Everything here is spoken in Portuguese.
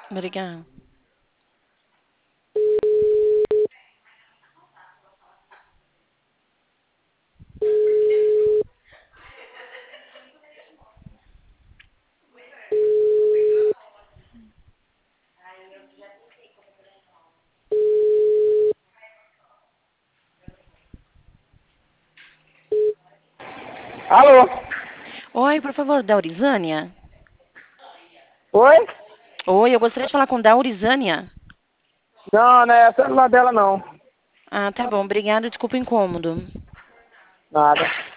Obrigada. Alô? Oi, por favor, Daurizânia? Oi? Oi, eu gostaria de falar com Daurizânia. Não, não é celular dela não. Ah, tá bom, obrigada, desculpa o incômodo. Nada.